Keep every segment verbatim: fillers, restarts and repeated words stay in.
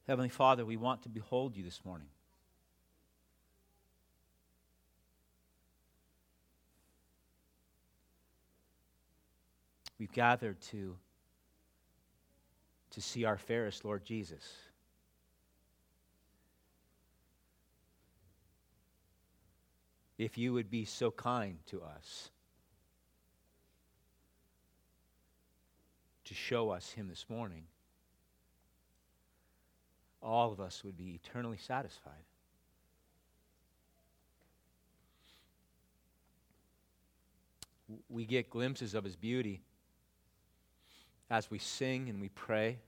Heavenly Father, we want to behold you this morning. We've gathered to, to see our fairest Lord Jesus. If you would be so kind to us to show us him this morning, all of us would be eternally satisfied. We get glimpses of his beauty as we sing and we pray.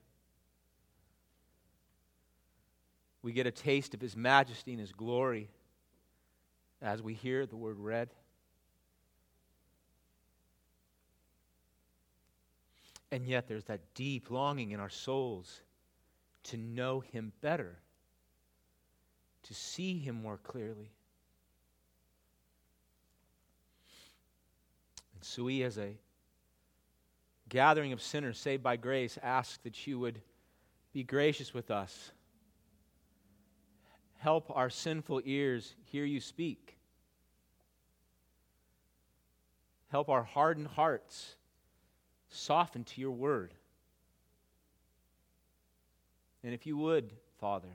We get a taste of his majesty and his glory as we hear the word read. And yet there's that deep longing in our souls to know him better, to see him more clearly. And so we, as a gathering of sinners saved by grace, ask that you would be gracious with us. Help our sinful ears hear you speak. Help our hardened hearts soften to your word. And if you would, Father,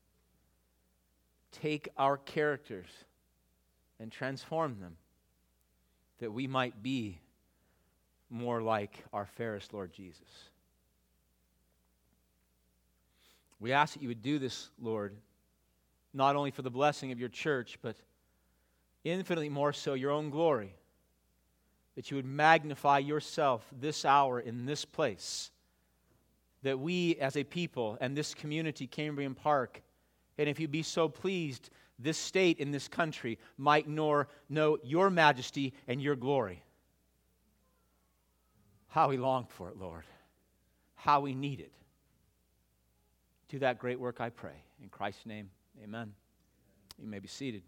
take our characters and transform them, that we might be more like our fairest Lord Jesus. We ask that you would do this, Lord, not only for the blessing of your church, but infinitely more so your own glory, that you would magnify yourself this hour in this place, that we as a people and this community, Cambrian Park, and if you be so pleased, this state in this country might know, know your majesty and your glory. How we long for it, Lord. How we need it. Do that great work, I pray. In Christ's name, amen. You may be seated.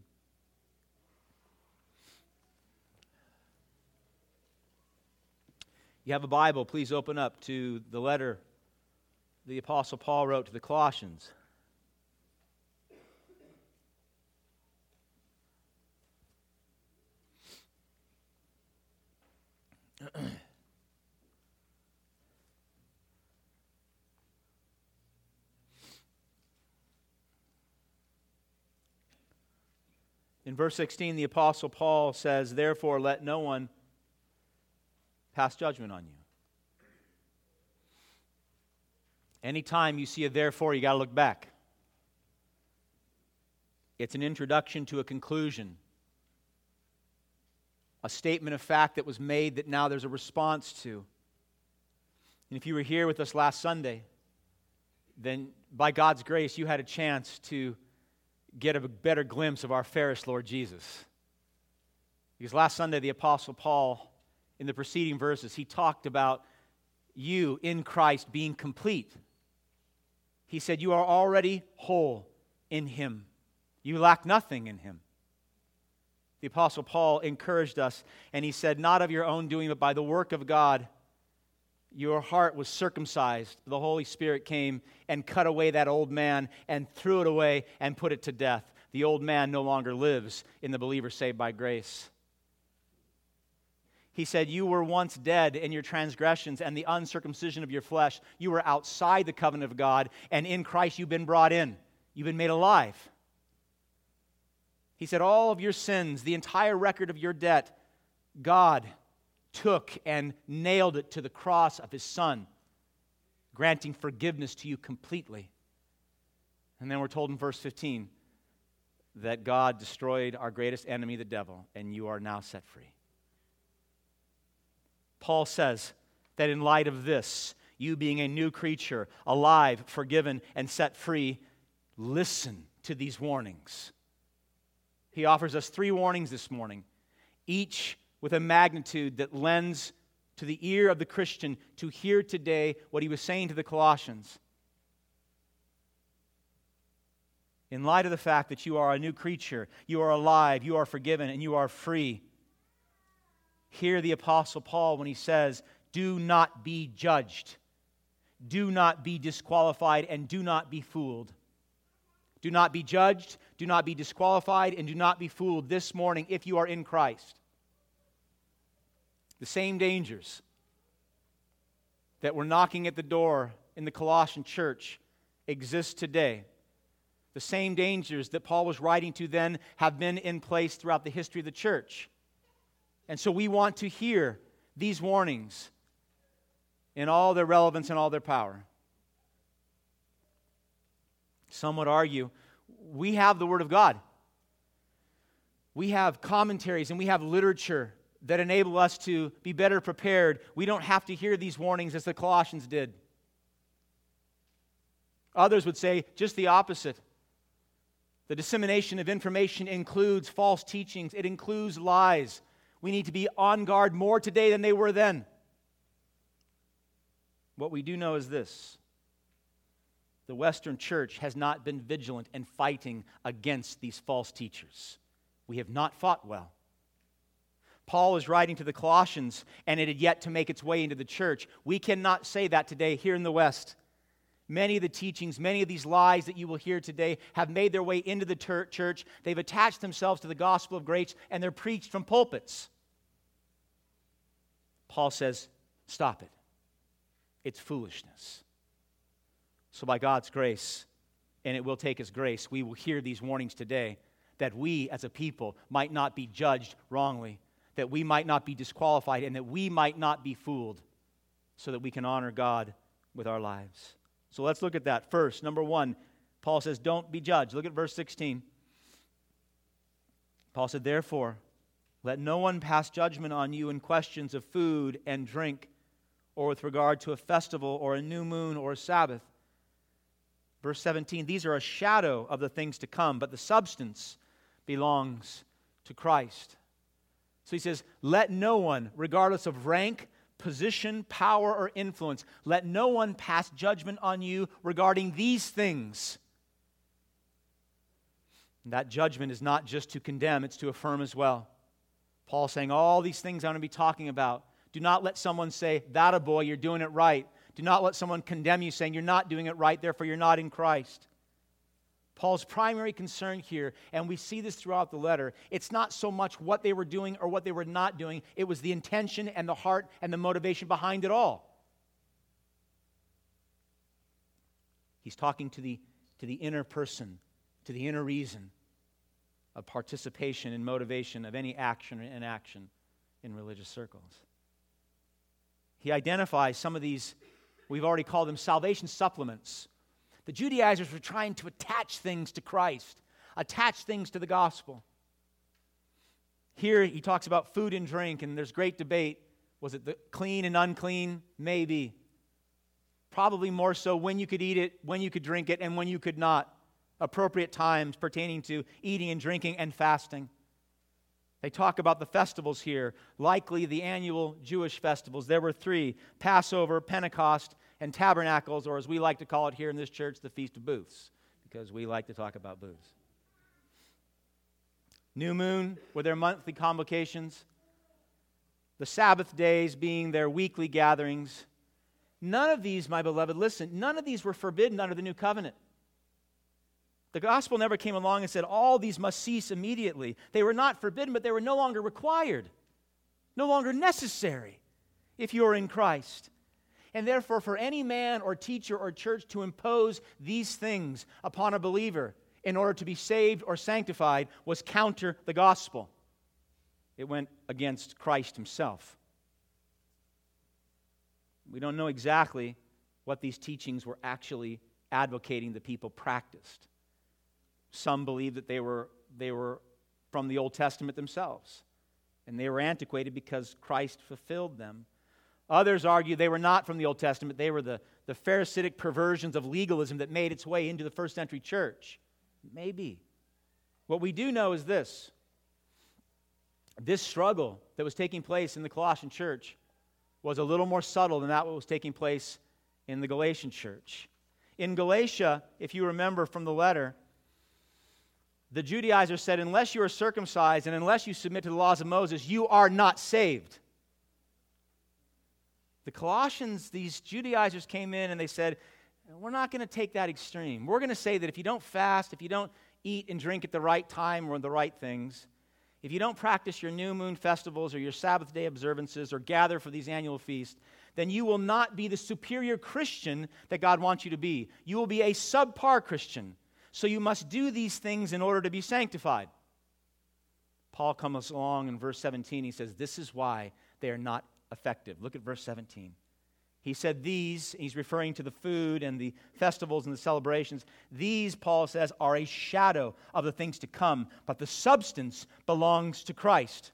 You have a Bible, please open up to the letter the Apostle Paul wrote to the Colossians. In verse sixteen, the Apostle Paul says, "Therefore let no one pass judgment on you." Anytime you see a therefore, you got to look back. It's an introduction to a conclusion, a statement of fact that was made that now there's a response to. And if you were here with us last Sunday, then by God's grace, you had a chance to get a better glimpse of our fairest Lord Jesus. Because last Sunday, the Apostle Paul, in the preceding verses, he talked about you in Christ being complete. He said, you are already whole in him. You lack nothing in him. The Apostle Paul encouraged us, and he said, not of your own doing, but by the work of God, your heart was circumcised. The Holy Spirit came and cut away that old man and threw it away and put it to death. The old man no longer lives in the believer saved by grace. He said, you were once dead in your transgressions and the uncircumcision of your flesh. You were outside the covenant of God, and in Christ you've been brought in. You've been made alive. He said, all of your sins, the entire record of your debt, God took and nailed it to the cross of his Son, granting forgiveness to you completely. And then we're told in verse fifteen that God destroyed our greatest enemy, the devil, and you are now set free. Paul says that in light of this, you being a new creature, alive, forgiven, and set free, listen to these warnings. He offers us three warnings this morning, each with a magnitude that lends to the ear of the Christian to hear today what he was saying to the Colossians. In light of the fact that you are a new creature, you are alive, you are forgiven, and you are free, hear the Apostle Paul when he says, do not be judged. do not be disqualified and do not be fooled. Do not be judged, do not be disqualified, and do not be fooled this morning if you are in Christ. The same dangers that were knocking at the door in the Colossian church exist today. The same dangers that Paul was writing to then have been in place throughout the history of the church. And so we want to hear these warnings in all their relevance and all their power. Some would argue, we have the Word of God. We have commentaries and we have literature that enable us to be better prepared. We don't have to hear these warnings as the Colossians did. Others would say just the opposite. The dissemination of information includes false teachings. It includes lies. We need to be on guard more today than they were then. What we do know is this: the Western church has not been vigilant in fighting against these false teachers. We have not fought well. Paul is writing to the Colossians, and it had yet to make its way into the church. We cannot say that today here in the West. Many of the teachings, many of these lies that you will hear today have made their way into the ter- church. They've attached themselves to the gospel of grace, and they're preached from pulpits. Paul says, stop it. It's foolishness. So by God's grace, and it will take His grace, we will hear these warnings today that we as a people might not be judged wrongly, that we might not be disqualified, and that we might not be fooled, so that we can honor God with our lives. So let's look at that first. Number one, Paul says, don't be judged. Look at verse sixteen. Paul said, therefore, let no one pass judgment on you in questions of food and drink, or with regard to a festival, or a new moon, or a Sabbath. Verse seventeen, these are a shadow of the things to come, but the substance belongs to Christ. So he says, let no one, regardless of rank, position, power, or influence, let no one pass judgment on you regarding these things. And that judgment is not just to condemn, it's to affirm as well. Paul's saying, all these things I'm going to be talking about, do not let someone say, that a boy, you're doing it right. Do not let someone condemn you saying you're not doing it right, therefore you're not in Christ. Paul's primary concern here, and we see this throughout the letter, it's not so much what they were doing or what they were not doing, it was the intention and the heart and the motivation behind it all. He's talking to the, to the inner person, to the inner reason of participation and motivation of any action or inaction in religious circles. He identifies some of these, we've already called them salvation supplements. The Judaizers were trying to attach things to Christ, attach things to the gospel. Here he talks about food and drink, and there's great debate. Was it the clean and unclean? Maybe. Probably more so when you could eat it, when you could drink it, and when you could not. Appropriate times pertaining to eating and drinking and fasting. They talk about the festivals here, likely the annual Jewish festivals. There were three: Passover, Pentecost, and Tabernacles, or as we like to call it here in this church, the Feast of Booths, because we like to talk about booths. New moon were their monthly convocations. The Sabbath days being their weekly gatherings. None of these, my beloved, listen, none of these were forbidden under the new covenant. The gospel never came along and said all these must cease immediately. They were not forbidden, but they were no longer required, no longer necessary if you are in Christ. And therefore, for any man or teacher or church to impose these things upon a believer in order to be saved or sanctified was counter the gospel. It went against Christ himself. We don't know exactly what these teachings were actually advocating the people practiced. Some believe that they were, they were from the Old Testament themselves, and they were antiquated because Christ fulfilled them. Others argue they were not from the Old Testament. They were the, the Pharisaic perversions of legalism that made its way into the first century church. Maybe. What we do know is this. This struggle that was taking place in the Colossian church was a little more subtle than that what was taking place in the Galatian church. In Galatia, if you remember from the letter, the Judaizers said, unless you are circumcised and unless you submit to the laws of Moses, you are not saved. The Colossians, these Judaizers came in and they said, we're not going to take that extreme. We're going to say that if you don't fast, if you don't eat and drink at the right time or the right things, if you don't practice your new moon festivals or your Sabbath day observances or gather for these annual feasts, then you will not be the superior Christian that God wants you to be. You will be a subpar Christian. So you must do these things in order to be sanctified. Paul comes along in verse seventeen. He says, this is why they are not effective. Look at verse seventeen. He said these, he's referring to the food and the festivals and the celebrations. These, Paul says, are a shadow of the things to come, but the substance belongs to Christ.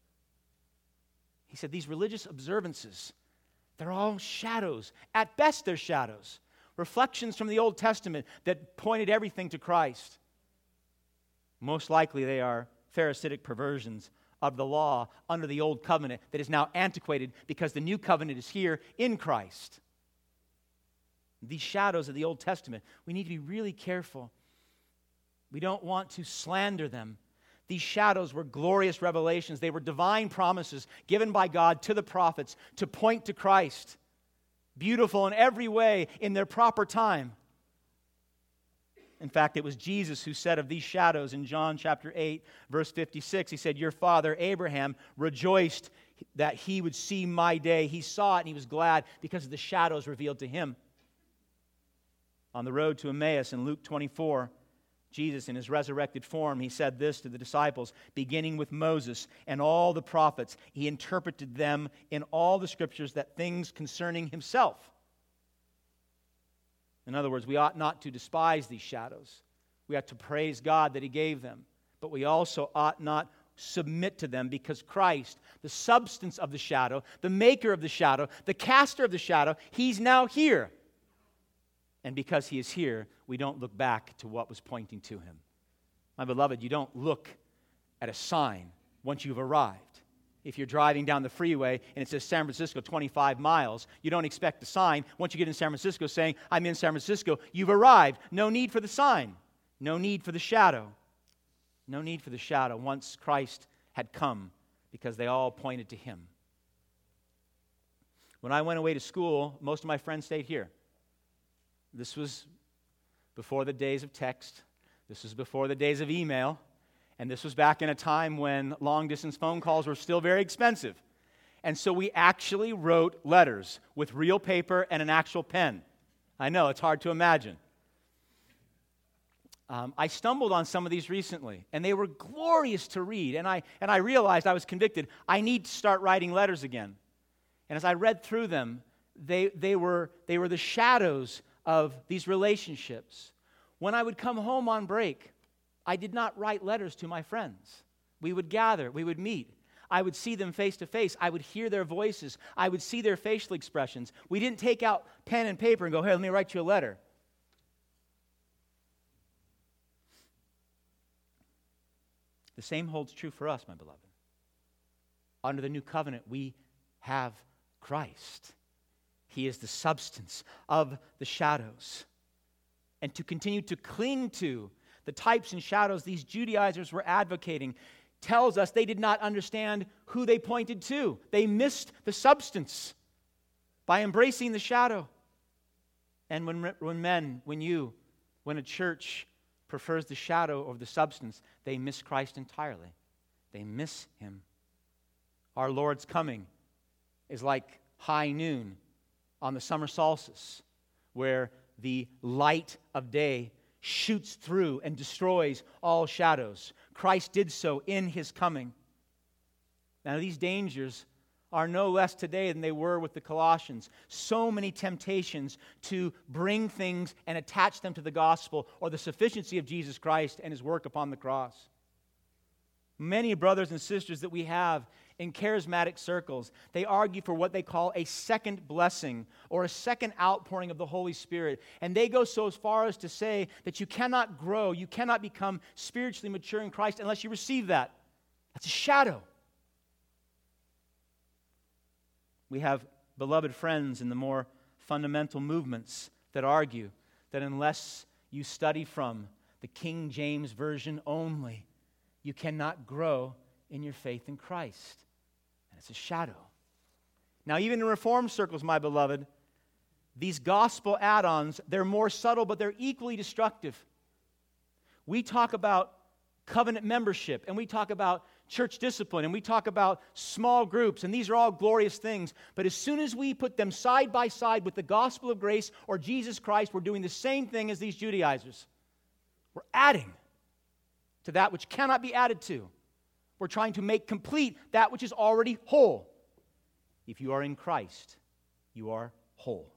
He said these religious observances, they're all shadows. At best, they're shadows. Reflections from the Old Testament that pointed everything to Christ. Most likely they are Pharisaic perversions of the law under the old covenant that is now antiquated because the new covenant is here in Christ. These shadows of the Old Testament, we need to be really careful. We don't want to slander them. These shadows were glorious revelations. They were divine promises given by God to the prophets to point to Christ. Beautiful in every way in their proper time. In fact, it was Jesus who said of these shadows in John chapter eight, verse fifty-six, he said, your father Abraham rejoiced that he would see my day. He saw it and he was glad because of the shadows revealed to him. On the road to Emmaus in Luke twenty-four, Jesus in his resurrected form, he said this to the disciples, beginning with Moses and all the prophets, he interpreted them in all the scriptures that things concerning himself. In other words, we ought not to despise these shadows. We ought to praise God that he gave them. But we also ought not submit to them because Christ, the substance of the shadow, the maker of the shadow, the caster of the shadow, he's now here. And because he is here, we don't look back to what was pointing to him. My beloved, you don't look at a sign once you've arrived. If you're driving down the freeway and it says San Francisco twenty-five miles, you don't expect the sign once you get in San Francisco saying, I'm in San Francisco. You've arrived. No need for the sign. No need for the shadow. No need for the shadow once Christ had come because they all pointed to him. When I went away to school, most of my friends stayed here. This was before the days of text. This was before the days of email. And this was back in a time when long-distance phone calls were still very expensive. And so we actually wrote letters with real paper and an actual pen. I know, it's hard to imagine. Um, I stumbled on some of these recently, and they were glorious to read. And I, and I realized I was convicted. I need to start writing letters again. And as I read through them, they, they, were, they were the shadows of these relationships. When I would come home on break, I did not write letters to my friends. We would gather, we would meet. I would see them face to face. I would hear their voices. I would see their facial expressions. We didn't take out pen and paper and go, hey, let me write you a letter. The same holds true for us, my beloved. Under the new covenant, we have Christ. He is the substance of the shadows. And to continue to cling to the types and shadows these Judaizers were advocating tells us they did not understand who they pointed to. They missed the substance by embracing the shadow. And when, when men, when you, when a church prefers the shadow over the substance, they miss Christ entirely. They miss him. Our Lord's coming is like high noon on the summer solstice, where the light of day shoots through and destroys all shadows. Christ did so in his coming. Now, these dangers are no less today than they were with the Colossians. So many temptations to bring things and attach them to the gospel or the sufficiency of Jesus Christ and his work upon the cross. Many brothers and sisters that we have in charismatic circles, they argue for what they call a second blessing or a second outpouring of the Holy Spirit. And they go so far as to say that you cannot grow, you cannot become spiritually mature in Christ unless you receive that. That's a shadow. We have beloved friends in the more fundamental movements that argue that unless you study from the King James Version only, you cannot grow in your faith in Christ. And it's a shadow. Now, even in Reformed circles, my beloved, these gospel add-ons, they're more subtle, but they're equally destructive. We talk about covenant membership, and we talk about church discipline, and we talk about small groups, and these are all glorious things. But as soon as we put them side by side with the gospel of grace or Jesus Christ, we're doing the same thing as these Judaizers. We're adding to that which cannot be added to. We're trying to make complete that which is already whole. If you are in Christ, you are whole.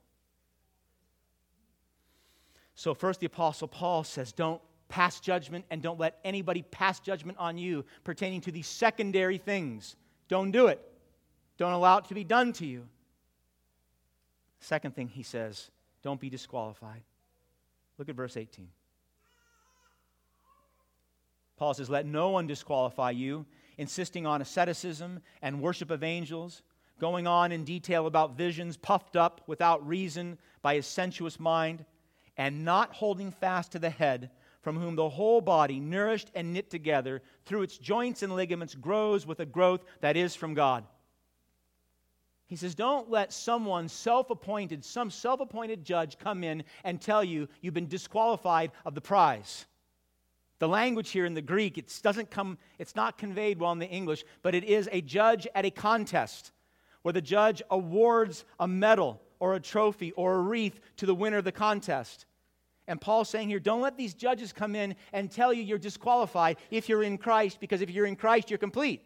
So first the Apostle Paul says, don't pass judgment, and don't let anybody pass judgment on you pertaining to these secondary things. Don't do it. Don't allow it to be done to you. Second thing he says, don't be disqualified. Look at verse eighteen. Paul says, let no one disqualify you, insisting on asceticism and worship of angels, going on in detail about visions, puffed up without reason by his sensuous mind, and not holding fast to the head, from whom the whole body, nourished and knit together through its joints and ligaments, grows with a growth that is from God. He says, don't let someone self-appointed, some self-appointed judge come in and tell you you've been disqualified of the prize. The language here in the Greek, it doesn't come, it's not conveyed well in the English, but it is a judge at a contest where the judge awards a medal or a trophy or a wreath to the winner of the contest. And Paul's saying here, don't let these judges come in and tell you you're disqualified if you're in Christ, because if you're in Christ, you're complete.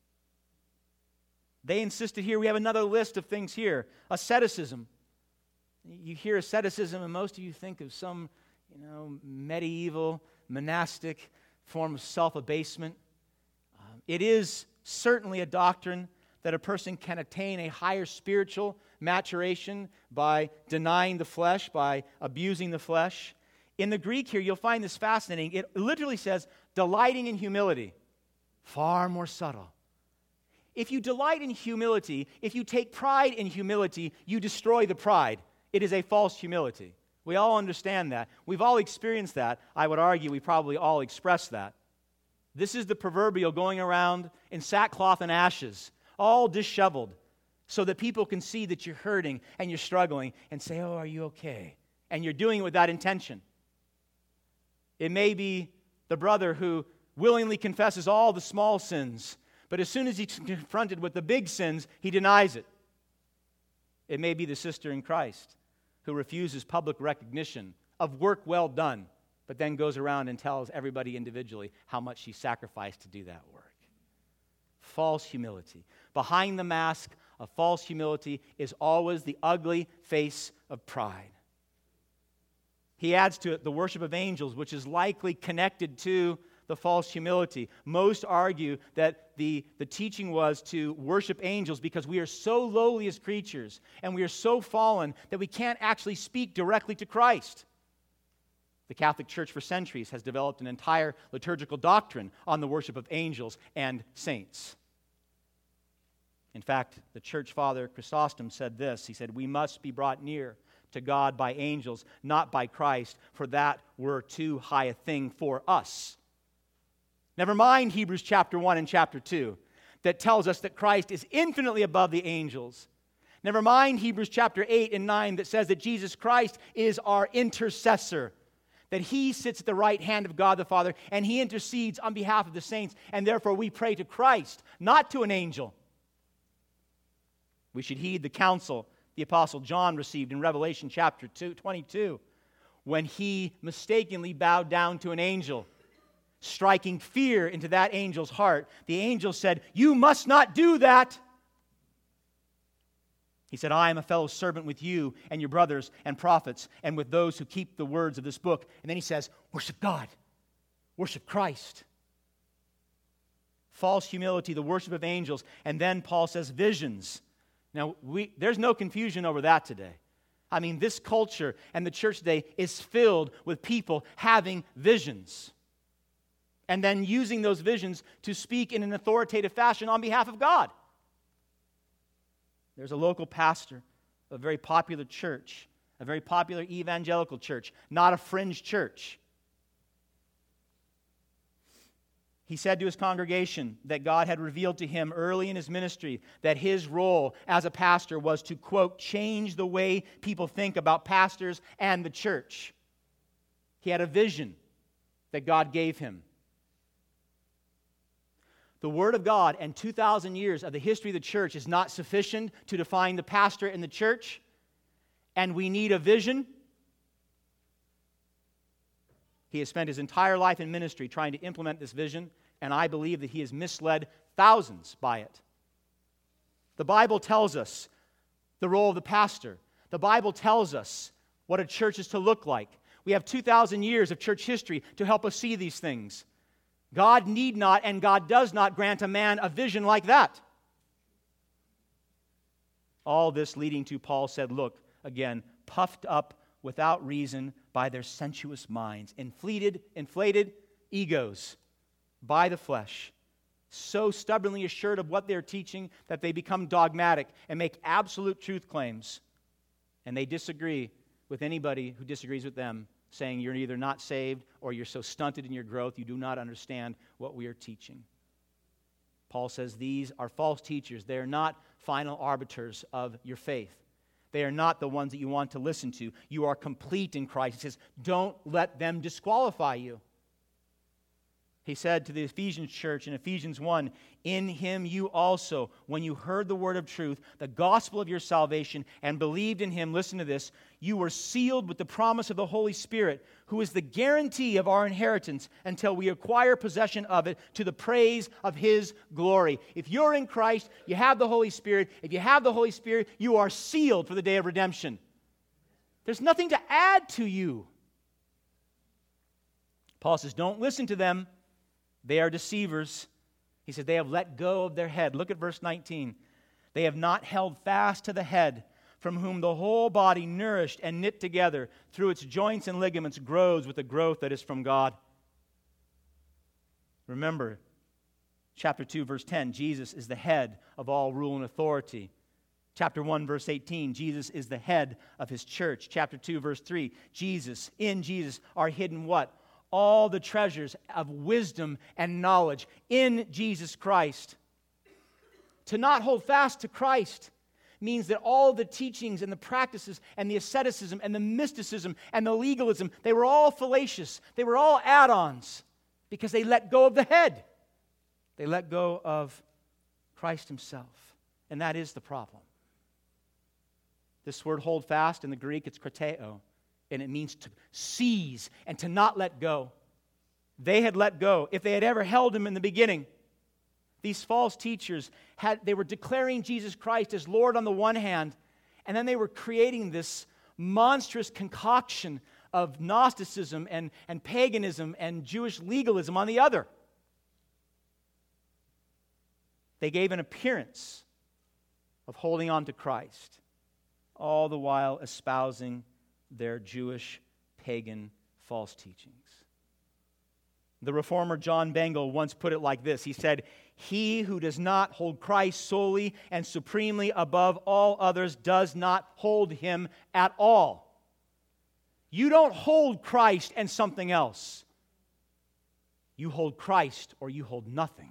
They insisted here, we have another list of things here. Asceticism. You hear asceticism, and most of you think of some, you know, medieval, monastic form of self-abasement. Um, it is certainly a doctrine that a person can attain a higher spiritual maturation by denying the flesh, by abusing the flesh. In the Greek here, you'll find this fascinating. It literally says, delighting in humility. Far more subtle. If you delight in humility, if you take pride in humility, you destroy the pride. It is a false humility. We all understand that. We've all experienced that. I would argue we probably all express that. This is the proverbial going around in sackcloth and ashes, all disheveled, so that people can see that you're hurting and you're struggling and say, oh, are you okay? And you're doing it with that intention. It may be the brother who willingly confesses all the small sins, but as soon as he's confronted with the big sins, he denies it. It may be the sister in Christ who refuses public recognition of work well done, but then goes around and tells everybody individually how much she sacrificed to do that work. False humility. Behind the mask of false humility is always the ugly face of pride. He adds to it the worship of angels, which is likely connected to the false humility. Most argue that the, the teaching was to worship angels because we are so lowly as creatures and we are so fallen that we can't actually speak directly to Christ. The Catholic Church for centuries has developed an entire liturgical doctrine on the worship of angels and saints. In fact, the church father Chrysostom said this. He said, we must be brought near to God by angels, not by Christ, for that were too high a thing for us. Never mind Hebrews chapter one and chapter two that tells us that Christ is infinitely above the angels. Never mind Hebrews chapter eight and nine that says that Jesus Christ is our intercessor, that He sits at the right hand of God the Father and He intercedes on behalf of the saints, and therefore we pray to Christ, not to an angel. We should heed the counsel the Apostle John received in Revelation chapter two, twenty-two when he mistakenly bowed down to an angel, striking fear into that angel's heart. The angel said, you must not do that. He said, I am a fellow servant with you and your brothers and prophets and with those who keep the words of this book. And then he says, worship God. Worship Christ. False humility, the worship of angels. And then Paul says visions. Now, we, there's no confusion over that today. I mean, this culture and the church today is filled with people having visions and then using those visions to speak in an authoritative fashion on behalf of God. There's a local pastor of a very popular church, a very popular evangelical church, not a fringe church. He said to his congregation that God had revealed to him early in his ministry that his role as a pastor was to, quote, change the way people think about pastors and the church. He had a vision that God gave him. The Word of God and two thousand years of the history of the church is not sufficient to define the pastor in the church, and we need a vision. He has spent his entire life in ministry trying to implement this vision, and I believe that he has misled thousands by it. The Bible tells us the role of the pastor. The Bible tells us what a church is to look like. We have two thousand years of church history to help us see these things. God need not and God does not grant a man a vision like that. All this leading to, Paul said, look, again, puffed up without reason by their sensuous minds, inflated, inflated egos by the flesh, so stubbornly assured of what they're teaching that they become dogmatic and make absolute truth claims, and they disagree with anybody who disagrees with them, saying you're either not saved or you're so stunted in your growth you do not understand what we are teaching. Paul says these are false teachers. They are not final arbiters of your faith. They are not the ones that you want to listen to. You are complete in Christ. He says, don't let them disqualify you. He said to the Ephesians church in Ephesians one, in him you also, when you heard the word of truth, the gospel of your salvation, and believed in him, listen to this, you were sealed with the promise of the Holy Spirit, who is the guarantee of our inheritance until we acquire possession of it to the praise of his glory. If you're in Christ, you have the Holy Spirit. If you have the Holy Spirit, you are sealed for the day of redemption. There's nothing to add to you. Paul says, don't listen to them. They are deceivers. He said, they have let go of their head. Look at verse nineteen. They have not held fast to the head, from whom the whole body, nourished and knit together through its joints and ligaments, grows with the growth that is from God. Remember, chapter two, verse ten, Jesus is the head of all rule and authority. Chapter one, verse eighteen, Jesus is the head of his church. Chapter two, verse three, Jesus, in Jesus are hidden what? All the treasures of wisdom and knowledge in Jesus Christ. To not hold fast to Christ means that all the teachings and the practices and the asceticism and the mysticism and the legalism, they were all fallacious. They were all add-ons because they let go of the head. They let go of Christ himself. And that is the problem. This word hold fast in the Greek, it's krateo. And it means to seize and to not let go. They had let go. If they had ever held him in the beginning, these false teachers, had they were declaring Jesus Christ as Lord on the one hand, and then they were creating this monstrous concoction of Gnosticism and, and paganism and Jewish legalism on the other. They gave an appearance of holding on to Christ, all the while espousing their Jewish, pagan, false teachings. The reformer John Bengal once put it like this. He said, he who does not hold Christ solely and supremely above all others does not hold him at all. You don't hold Christ and something else. You hold Christ or you hold nothing.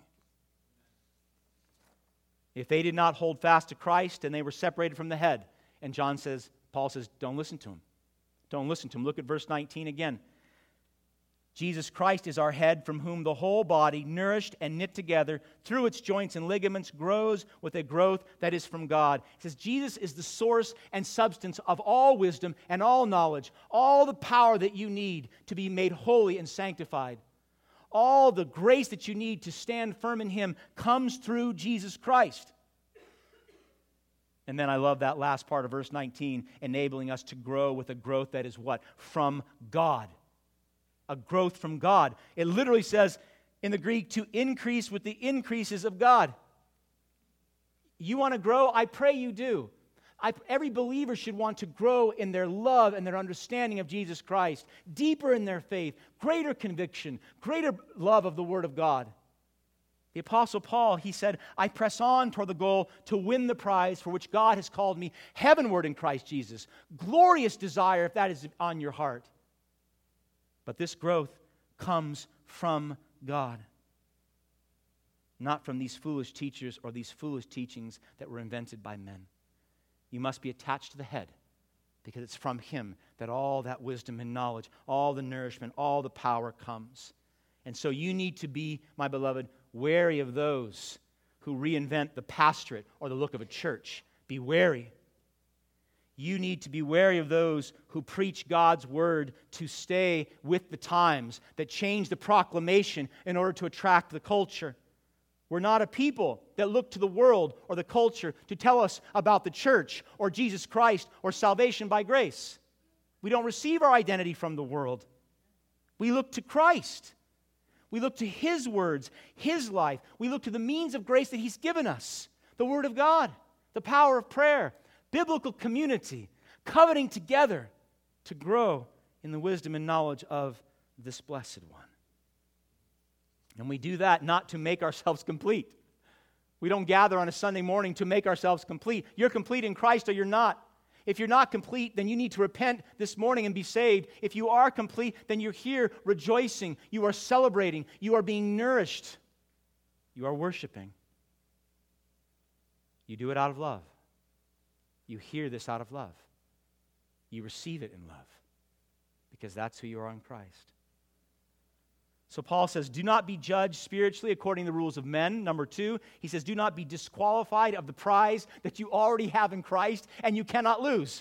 If they did not hold fast to Christ and they were separated from the head, and John says, Paul says, don't listen to him. Don't listen to him. Look at verse nineteen again. Jesus Christ is our head, from whom the whole body, nourished and knit together through its joints and ligaments, grows with a growth that is from God. It says Jesus is the source and substance of all wisdom and all knowledge, all the power that you need to be made holy and sanctified. All the grace that you need to stand firm in him comes through Jesus Christ. And then I love that last part of verse nineteen, enabling us to grow with a growth that is what? From God. A growth from God. It literally says in the Greek to increase with the increases of God. You want to grow? I pray you do. I, every believer should want to grow in their love and their understanding of Jesus Christ, deeper in their faith, greater conviction, greater love of the Word of God. The Apostle Paul, he said, I press on toward the goal to win the prize for which God has called me heavenward in Christ Jesus. Glorious desire if that is on your heart. But this growth comes from God. not from these foolish teachers or these foolish teachings that were invented by men. You must be attached to the head, because it's from him that all that wisdom and knowledge, all the nourishment, all the power comes. And so you need to be, my beloved, wary of those who reinvent the pastorate or the look of a church. Be wary. You need to be wary of those who preach God's word to stay with the times, that change the proclamation in order to attract the culture. We're not a people that look to the world or the culture to tell us about the church or Jesus Christ or salvation by grace. We don't receive our identity from the world. We look to Christ. We look to His words, His life. We look to the means of grace that He's given us. The Word of God, the power of prayer, biblical community, covenanting together to grow in the wisdom and knowledge of this blessed one. And we do that not to make ourselves complete. We don't gather on a Sunday morning to make ourselves complete. You're complete in Christ or you're not. If you're not complete, then you need to repent this morning and be saved. If you are complete, then you're here rejoicing. You are celebrating. You are being nourished. You are worshiping. You do it out of love. You hear this out of love. You receive it in love, because that's who you are in Christ. So Paul says, do not be judged spiritually according to the rules of men. Number two, he says, do not be disqualified of the prize that you already have in Christ and you cannot lose.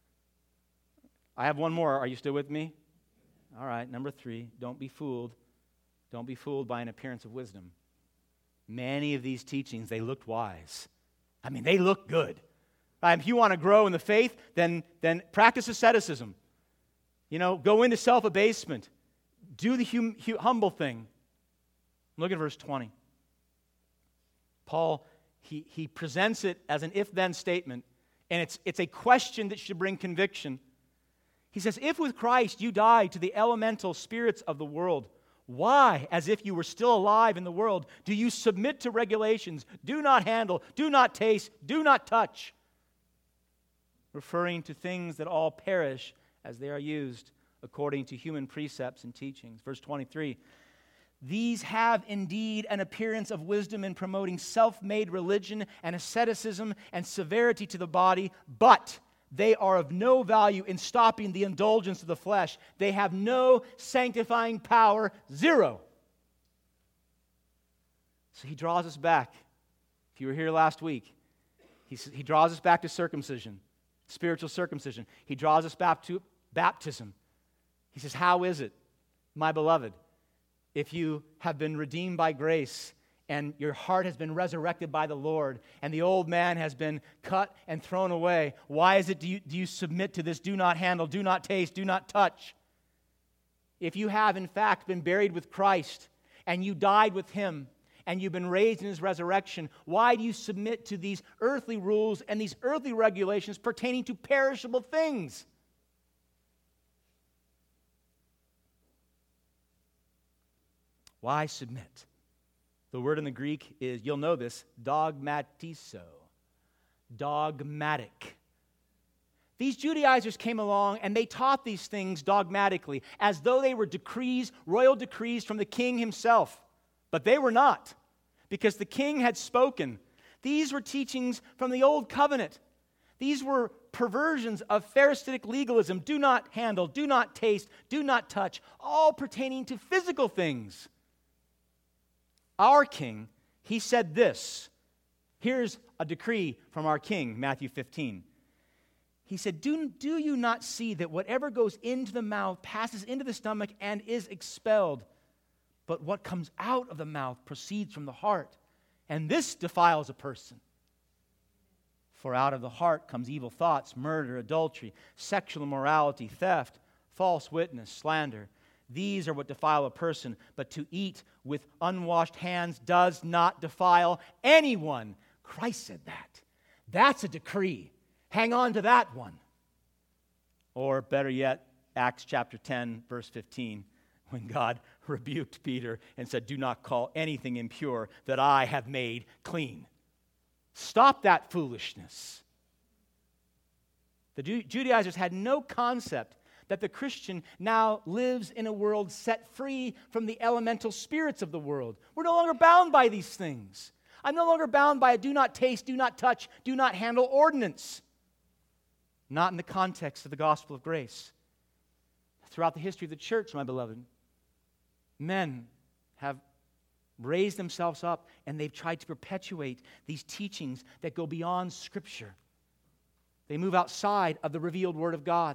I have one more. Are you still with me? All right, number three, don't be fooled. Don't be fooled by an appearance of wisdom. Many of these teachings, they looked wise. I mean, they look good. Right? If you want to grow in the faith, then, then practice asceticism. You know, go into self-abasement. Do the hum, hum, humble thing. Look at verse twenty. Paul, he, he presents it as an if-then statement, and it's, it's a question that should bring conviction. He says, if with Christ you died to the elemental spirits of the world, why, as if you were still alive in the world, do you submit to regulations? Do not handle, do not taste, do not touch. Referring to things that all perish as they are used according to human precepts and teachings. Verse twenty-three, these have indeed an appearance of wisdom in promoting self-made religion and asceticism and severity to the body, but they are of no value in stopping the indulgence of the flesh. They have no sanctifying power, zero. So he draws us back. If you were here last week, he, he draws us back to circumcision, spiritual circumcision. He draws us back to baptism. He says, how is it, my beloved, if you have been redeemed by grace and your heart has been resurrected by the Lord and the old man has been cut and thrown away, why is it do you, do you submit to this do not handle, do not taste, do not touch? If you have, in fact, been buried with Christ and you died with Him and you've been raised in His resurrection, why do you submit to these earthly rules and these earthly regulations pertaining to perishable things? Why submit? The word in the Greek is, you'll know this, dogmatizo. Dogmatic. These Judaizers came along and they taught these things dogmatically, as though they were decrees, royal decrees from the king himself. But they were not, because the king had spoken. These were teachings from the old covenant. These were perversions of Pharisaic legalism. Do not handle, do not taste, do not touch, all pertaining to physical things. Our king, he said this. Here's a decree from our king, Matthew fifteen. He said, do, do you not see that whatever goes into the mouth passes into the stomach and is expelled? But what comes out of the mouth proceeds from the heart, and this defiles a person. For out of the heart comes evil thoughts, murder, adultery, sexual immorality, theft, false witness, slander. These are what defile a person, but to eat with unwashed hands does not defile anyone. Christ said that. That's a decree. Hang on to that one. Or better yet, Acts chapter ten, verse fifteen, when God rebuked Peter and said, do not call anything impure that I have made clean. Stop that foolishness. The Judaizers had no concept that the Christian now lives in a world set free from the elemental spirits of the world. We're no longer bound by these things. I'm no longer bound by a do not taste, do not touch, do not handle ordinance. Not in the context of the gospel of grace. Throughout the history of the church, my beloved, men have raised themselves up and they've tried to perpetuate these teachings that go beyond Scripture. They move outside of the revealed Word of God.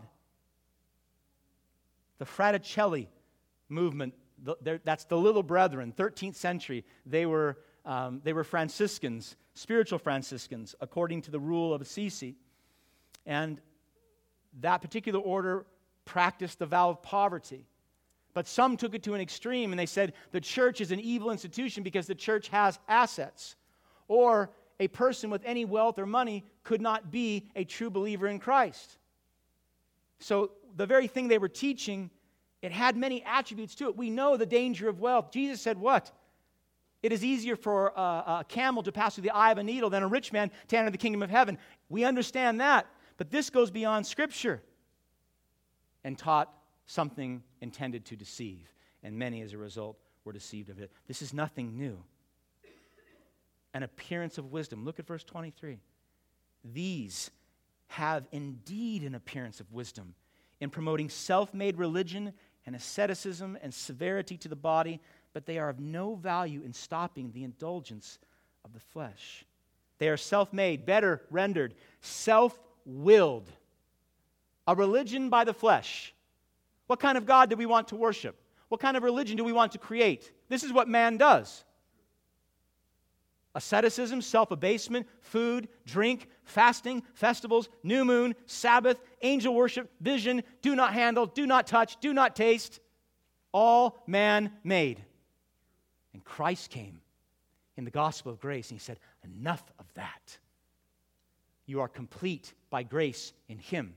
The Fraticelli movement, the, that's the Little Brethren, thirteenth century. They were, um, they were Franciscans, spiritual Franciscans, according to the rule of Assisi. And that particular order practiced the vow of poverty. But some took it to an extreme and they said the church is an evil institution because the church has assets. Or a person with any wealth or money could not be a true believer in Christ. So the very thing they were teaching, it had many attributes to it. We know the danger of wealth. Jesus said what? It is easier for a, a camel to pass through the eye of a needle than a rich man to enter the kingdom of heaven. We understand that. But this goes beyond Scripture and taught something intended to deceive. And many, as a result, were deceived of it. This is nothing new. An appearance of wisdom. Look at verse twenty-three. These have indeed an appearance of wisdom in promoting self-made religion and asceticism and severity to the body, but they are of no value in stopping the indulgence of the flesh. They are self-made, better rendered, self-willed. A religion by the flesh. What kind of God do we want to worship? What kind of religion do we want to create? This is what man does. Asceticism, self-abasement, food, drink, fasting, festivals, new moon, Sabbath, angel worship, vision, do not handle, do not touch, do not taste. All man-made. And Christ came in the gospel of grace and He said, enough of that. You are complete by grace in Him.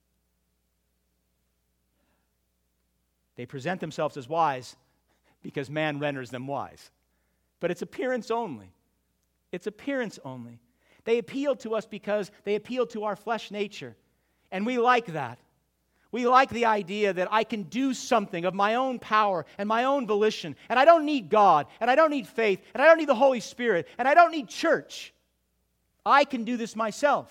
They present themselves as wise because man renders them wise. But it's appearance only. It's appearance only. They appeal to us because they appeal to our flesh nature. And we like that. We like the idea that I can do something of my own power and my own volition. And I don't need God. And I don't need faith. And I don't need the Holy Spirit. And I don't need church. I can do this myself.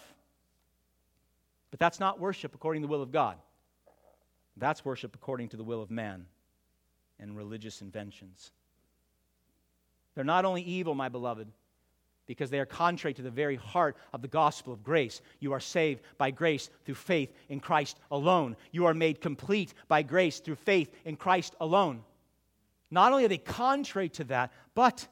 But that's not worship according to the will of God. That's worship according to the will of man and religious inventions. They're not only evil, my beloved, because they are contrary to the very heart of the gospel of grace. You are saved by grace through faith in Christ alone. You are made complete by grace through faith in Christ alone. Not only are they contrary to that, but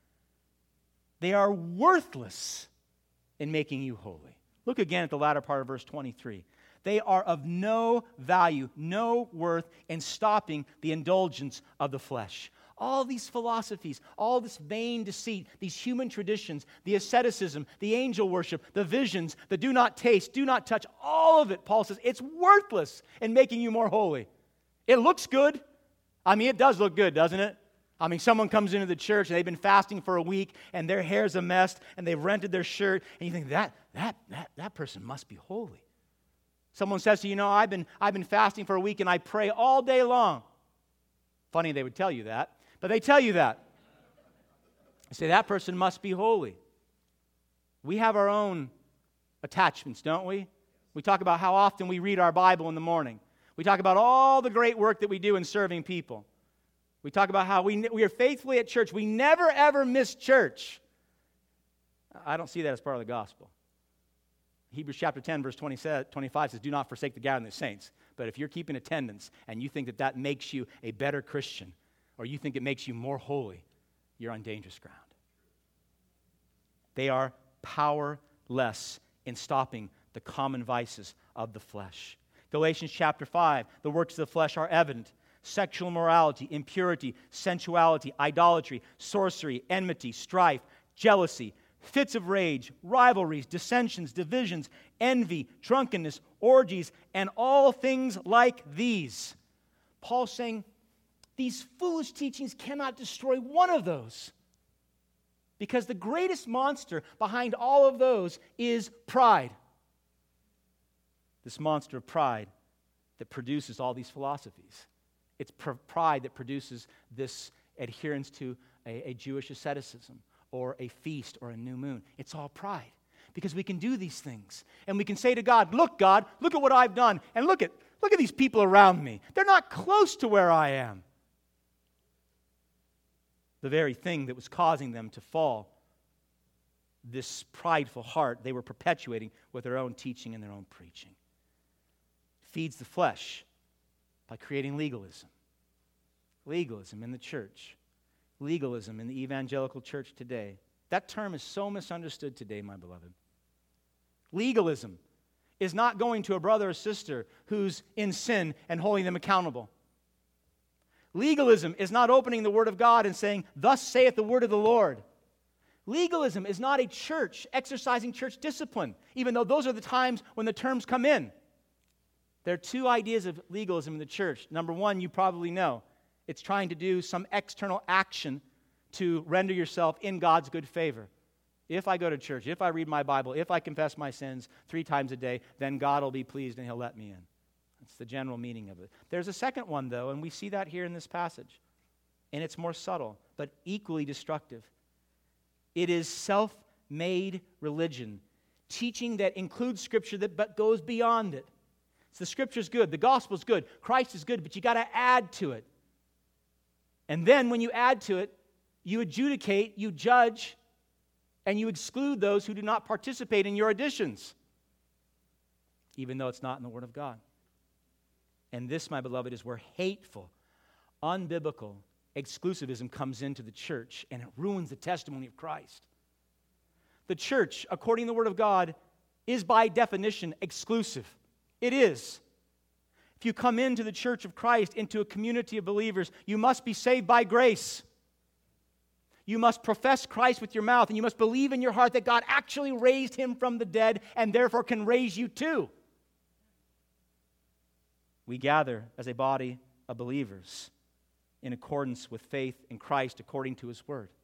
they are worthless in making you holy. Look again at the latter part of verse twenty-three. They are of no value, no worth in stopping the indulgence of the flesh. All these philosophies, all this vain deceit, these human traditions, the asceticism, the angel worship, the visions, the do not taste, do not touch, all of it, Paul says, it's worthless in making you more holy. It looks good. I mean, it does look good, doesn't it? I mean, someone comes into the church and they've been fasting for a week and their hair's a mess and they've rented their shirt and you think, that, that, that, that person must be holy. Someone says to you, you know, I've been, I've been fasting for a week and I pray all day long. Funny they would tell you that, but they tell you that. I say, that person must be holy. We have our own attachments, don't we? We talk about how often we read our Bible in the morning. We talk about all the great work that we do in serving people. We talk about how we, we are faithfully at church. We never, ever miss church. I don't see that as part of the gospel. Hebrews chapter ten, verse twenty, twenty-five says, do not forsake the gathering of the saints. But if you're keeping attendance and you think that that makes you a better Christian, or you think it makes you more holy, you're on dangerous ground. They are powerless in stopping the common vices of the flesh. Galatians chapter five, the works of the flesh are evident. Sexual immorality, impurity, sensuality, idolatry, sorcery, enmity, strife, jealousy, fits of rage, rivalries, dissensions, divisions, envy, drunkenness, orgies, and all things like these. Paul's saying, these foolish teachings cannot destroy one of those. Because the greatest monster behind all of those is pride. This monster of pride that produces all these philosophies. It's pr- pride that produces this adherence to a, a Jewish asceticism or a feast or a new moon. It's all pride because we can do these things. And we can say to God, look, God, look at what I've done. And look at, look at these people around me. They're not close to where I am. The very thing that was causing them to fall, this prideful heart, they were perpetuating with their own teaching and their own preaching. Feeds the flesh by creating legalism. Legalism in the church. Legalism in the evangelical church today. That term is so misunderstood today, my beloved. Legalism is not going to a brother or sister who's in sin and holding them accountable. Legalism is not opening the Word of God and saying, "Thus saith the word of the Lord." Legalism is not a church exercising church discipline, even though those are the times when the terms come in. There are two ideas of legalism in the church. Number one, you probably know. It's trying to do some external action to render yourself in God's good favor. If I go to church, if I read my Bible, if I confess my sins three times a day, then God will be pleased and He'll let me in. That's the general meaning of it. There's a second one, though, and we see that here in this passage. And it's more subtle, but equally destructive. It is self-made religion, teaching that includes Scripture that but goes beyond it. So the Scripture's good, the Gospel's good, Christ is good, but you got to add to it. And then when you add to it, you adjudicate, you judge, and you exclude those who do not participate in your additions, even though it's not in the Word of God. And this, my beloved, is where hateful, unbiblical exclusivism comes into the church, and it ruins the testimony of Christ. The church, according to the Word of God, is by definition exclusive. It is. If you come into the church of Christ, into a community of believers, you must be saved by grace. You must profess Christ with your mouth, and you must believe in your heart that God actually raised Him from the dead and therefore can raise you too. We gather as a body of believers in accordance with faith in Christ according to His Word.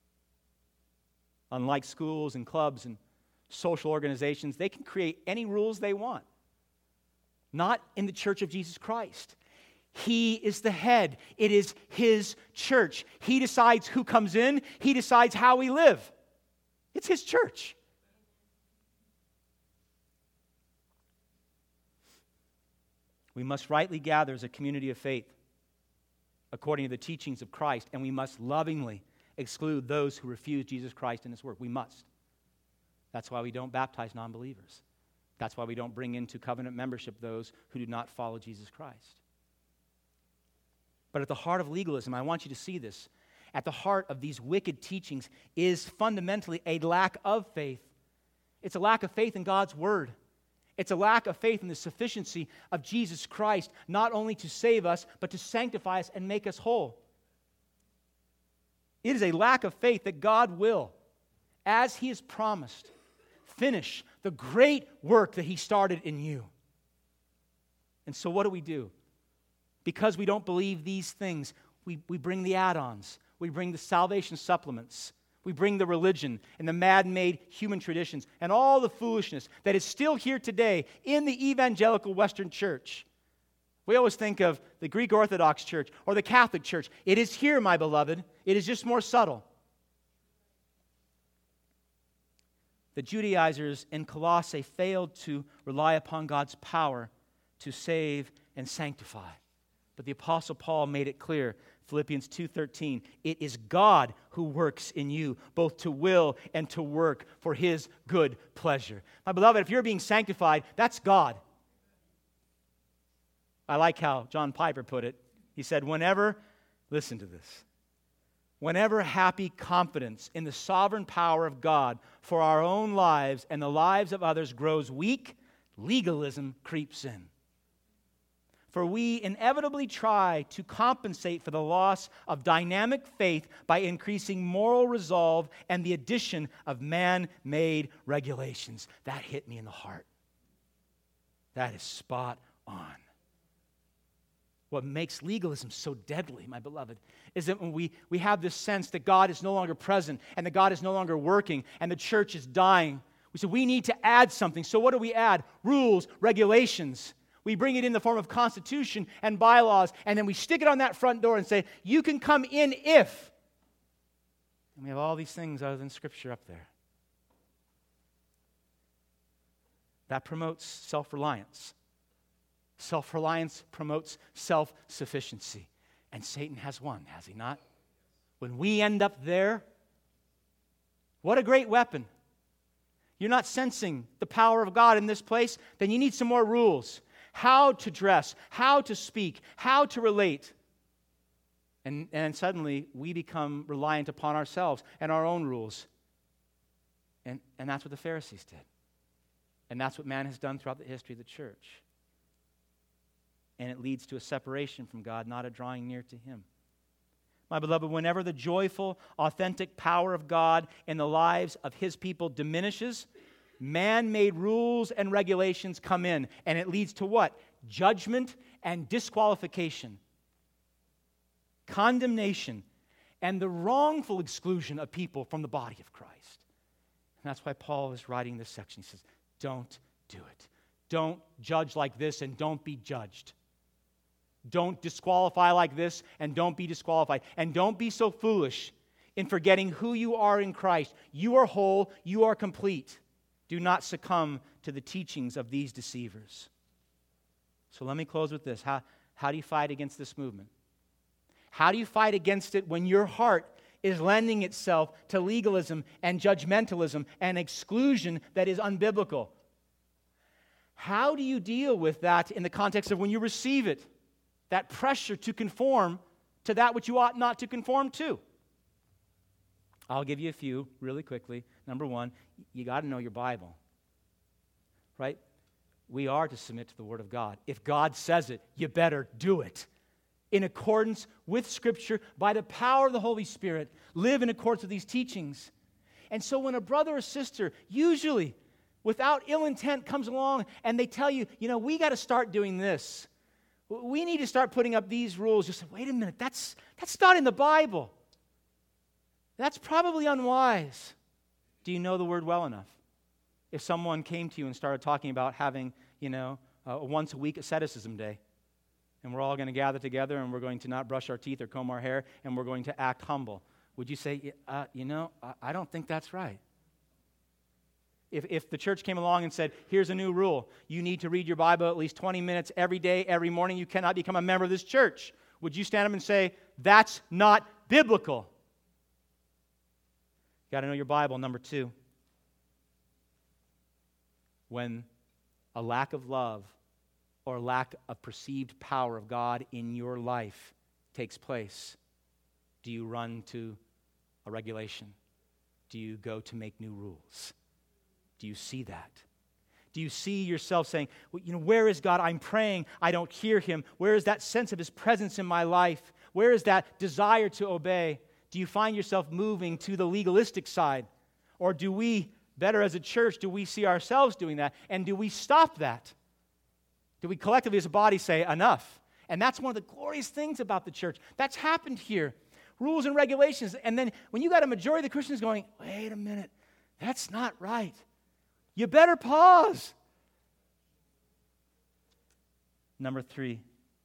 Unlike schools and clubs and social organizations, they can create any rules they want. Not in the church of Jesus Christ. He is the head. It is His church. He decides who comes in. He decides how we live. It's His church. We must rightly gather as a community of faith according to the teachings of Christ, and we must lovingly exclude those who refuse Jesus Christ and His work. We must. That's why we don't baptize non-believers. That's why we don't bring into covenant membership those who do not follow Jesus Christ. But at the heart of legalism, I want you to see this. At the heart of these wicked teachings is fundamentally a lack of faith. It's a lack of faith in God's Word. It's a lack of faith in the sufficiency of Jesus Christ, not only to save us, but to sanctify us and make us whole. It is a lack of faith that God will, as He has promised, finish the great work that He started in you. And so what do we do? Because we don't believe these things, we, we bring the add-ons. We bring the salvation supplements. We bring the religion and the man-made human traditions and all the foolishness that is still here today in the evangelical Western church. We always think of the Greek Orthodox Church or the Catholic Church. It is here, my beloved. It is just more subtle. The Judaizers in Colossae failed to rely upon God's power to save and sanctify. But the Apostle Paul made it clear, Philippians two thirteen, it is God who works in you, both to will and to work for His good pleasure. My beloved, if you're being sanctified, that's God. I like how John Piper put it. He said, whenever, listen to this, whenever happy confidence in the sovereign power of God for our own lives and the lives of others grows weak, legalism creeps in. For we inevitably try to compensate for the loss of dynamic faith by increasing moral resolve and the addition of man-made regulations. That hit me in the heart. That is spot on. What makes legalism so deadly, my beloved, is that when we, we have this sense that God is no longer present and that God is no longer working and the church is dying, we say we need to add something. So what do we add? Rules, regulations. We bring it in the form of constitution and bylaws, and then we stick it on that front door and say, you can come in if. And we have all these things other than Scripture up there. That promotes self-reliance. Self-reliance promotes self-sufficiency. And Satan has won, has he not? When we end up there, what a great weapon. You're not sensing the power of God in this place, then you need some more rules. How to dress, how to speak, how to relate. And, and suddenly we become reliant upon ourselves and our own rules. And, and that's what the Pharisees did. And that's what man has done throughout the history of the church. And it leads to a separation from God, not a drawing near to Him. My beloved, whenever the joyful, authentic power of God in the lives of His people diminishes, man-made rules and regulations come in. And it leads to what? Judgment and disqualification. Condemnation and the wrongful exclusion of people from the body of Christ. And that's why Paul is writing this section. He says, don't do it. Don't judge like this and don't be judged. Don't disqualify like this and don't be disqualified. And don't be so foolish in forgetting who you are in Christ. You are whole. You are complete. Do not succumb to the teachings of these deceivers. So let me close with this. How, how do you fight against this movement? How do you fight against it when your heart is lending itself to legalism and judgmentalism and exclusion that is unbiblical? How do you deal with that in the context of when you receive it? That pressure to conform to that which you ought not to conform to. I'll give you a few really quickly. Number one, you got to know your Bible. Right? We are to submit to the Word of God. If God says it, you better do it. In accordance with Scripture, by the power of the Holy Spirit, live in accordance with these teachings. And so when a brother or sister, usually without ill intent, comes along and they tell you, you know, we got to start doing this. We need to start putting up these rules. You say, wait a minute, that's, that's not in the Bible. That's probably unwise. Do you know the Word well enough? If someone came to you and started talking about having, you know, a once a week asceticism day, and we're all going to gather together and we're going to not brush our teeth or comb our hair and we're going to act humble, would you say, uh, you know, I, I don't think that's right? If, if the church came along and said, here's a new rule, you need to read your Bible at least twenty minutes every day, every morning, you cannot become a member of this church, would you stand up and say, that's not biblical? You got to know your Bible. Number two, when a lack of love or lack of perceived power of God in your life takes place, do you run to a regulation? Do you go to make new rules? Do you see that? Do you see yourself saying, well, you know, where is God? I'm praying. I don't hear Him. Where is that sense of His presence in my life? Where is that desire to obey? Do you find yourself moving to the legalistic side? Or do we, better as a church, do we see ourselves doing that? And do we stop that? Do we collectively as a body say, enough? And that's one of the glorious things about the church. That's happened here. Rules and regulations. And then when you got a majority of the Christians going, wait a minute, that's not right. You better pause. Number three,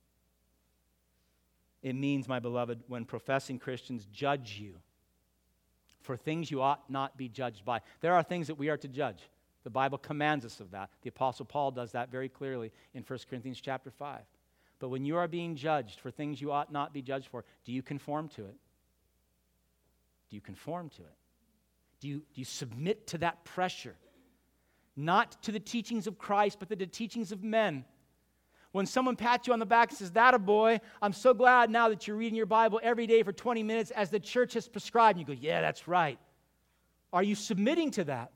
it means, my beloved, when professing Christians judge you for things you ought not be judged by. There are things that we are to judge. The Bible commands us of that. The Apostle Paul does that very clearly in First Corinthians chapter five. But when you are being judged for things you ought not be judged for, do you conform to it? Do you conform to it? Do you, do you submit to that pressure? Not to the teachings of Christ, but to the teachings of men. When someone pats you on the back and says, that a boy, I'm so glad now that you're reading your Bible every day for twenty minutes as the church has prescribed. And you go, yeah, that's right. Are you submitting to that?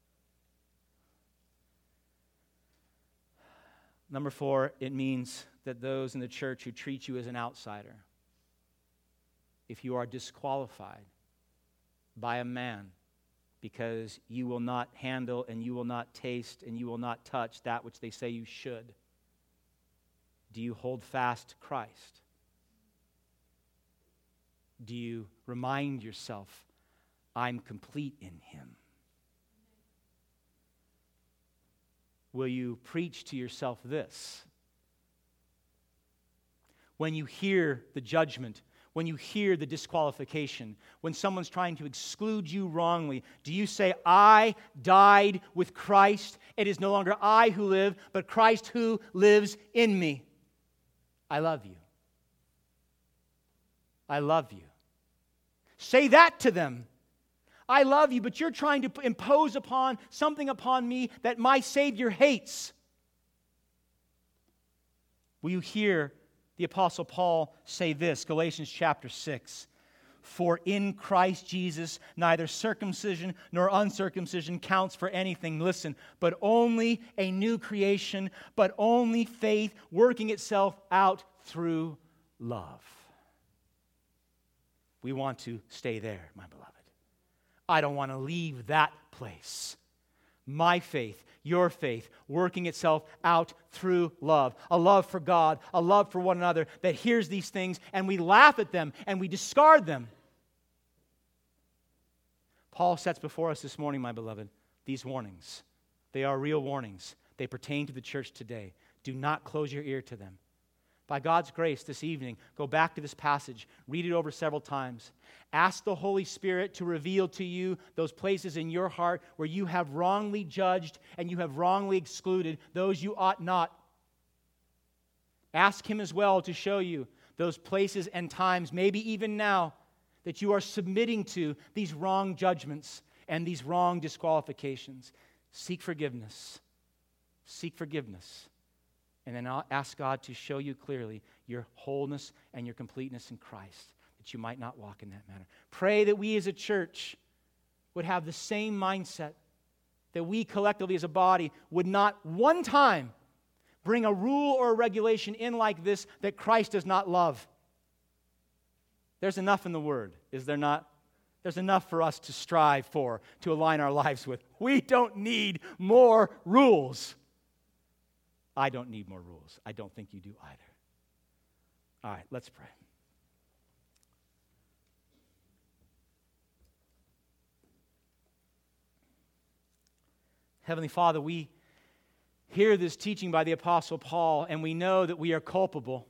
Number four, it means that those in the church who treat you as an outsider, if you are disqualified by a man because you will not handle and you will not taste and you will not touch that which they say you should, do you hold fast to Christ? Do you remind yourself, I'm complete in Him? Will you preach to yourself this? when you hear the judgment, when you hear the disqualification, when someone's trying to exclude you wrongly, do you say, I died with Christ. It is no longer I who live, but Christ who lives in me. I love you. I love you. Say that to them. I love you, but you're trying to impose upon something upon me that my Savior hates. Will you hear the Apostle Paul say this, Galatians chapter six? For in Christ Jesus, neither circumcision nor uncircumcision counts for anything. Listen, but only a new creation, but only faith working itself out through love. We want to stay there, my beloved. I don't want to leave that place. My faith, your faith, working itself out through love. A love for God, a love for one another that hears these things and we laugh at them and we discard them. Paul sets before us this morning, my beloved, these warnings. They are real warnings. They pertain to the church today. Do not close your ear to them. By God's grace this evening, go back to this passage, read it over several times. Ask the Holy Spirit to reveal to you those places in your heart where you have wrongly judged and you have wrongly excluded those you ought not. Ask Him as well to show you those places and times, maybe even now, that you are submitting to these wrong judgments and these wrong disqualifications. Seek forgiveness. Seek forgiveness. And then ask God to show you clearly your wholeness and your completeness in Christ, that you might not walk in that manner. Pray that we as a church would have the same mindset, that we collectively as a body would not one time bring a rule or a regulation in like this that Christ does not love. There's enough in the Word, is there not? There's enough for us to strive for, to align our lives with. We don't need more rules. I don't need more rules. I don't think you do either. All right, let's pray. Heavenly Father, we hear this teaching by the Apostle Paul, and we know that we are culpable.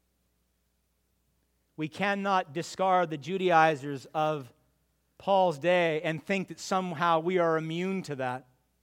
We cannot discard the Judaizers of Paul's day and think that somehow we are immune to that.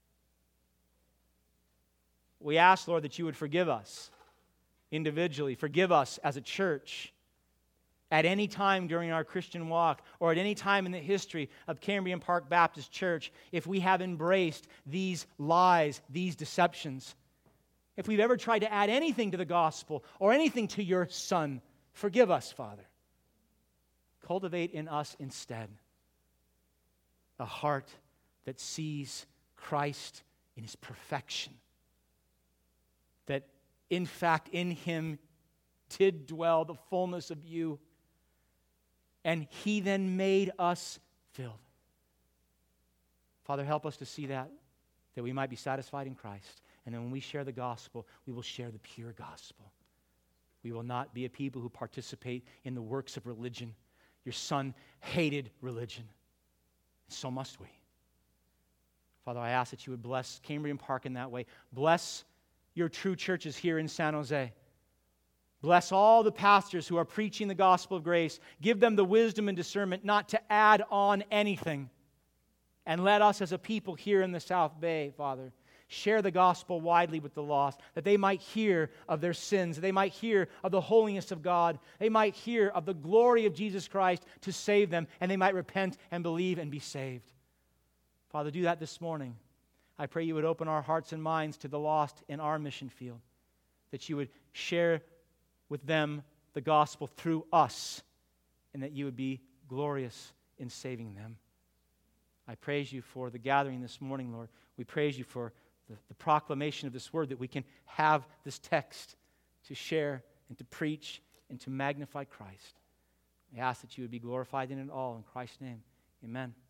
We ask, Lord, that you would forgive us individually, forgive us as a church at any time during our Christian walk or at any time in the history of Cambrian Park Baptist Church if we have embraced these lies, these deceptions. If we've ever tried to add anything to the gospel or anything to your Son, forgive us, Father. Cultivate in us instead a heart that sees Christ in His perfection. That, in fact, in Him did dwell the fullness of you, and He then made us filled. Father, help us to see that, that we might be satisfied in Christ. And then when we share the gospel, we will share the pure gospel. We will not be a people who participate in the works of religion. Your Son hated religion. So must we. Father, I ask that you would bless Cambrian Park in that way. Bless your true churches here in San Jose. Bless all the pastors who are preaching the gospel of grace. Give them the wisdom and discernment not to add on anything. And let us as a people here in the South Bay, Father, share the gospel widely with the lost, that they might hear of their sins, that they might hear of the holiness of God, they might hear of the glory of Jesus Christ to save them, and they might repent and believe and be saved. Father, do that this morning. I pray you would open our hearts and minds to the lost in our mission field, that you would share with them the gospel through us, and that you would be glorious in saving them. I praise you for the gathering this morning, Lord. We praise you for the, the proclamation of this word, that we can have this text to share and to preach and to magnify Christ. I ask that you would be glorified in it all. In Christ's name, amen.